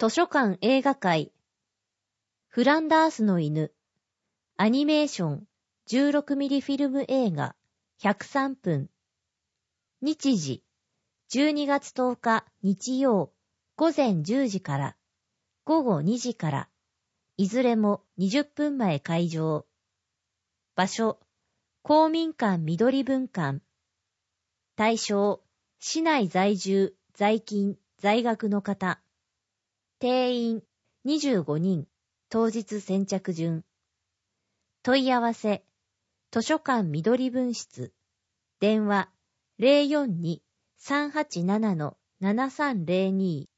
図書館映画会、フランダースの犬、アニメーション16ミリフィルム映画103分。日時、12月10日日曜午前10時から午後2時から、いずれも20分前開場。場所、公民館緑分館。対象、市内在住、在勤、在学の方。定員、25人、当日先着順。問い合わせ、図書館緑分室。電話、042-387-7302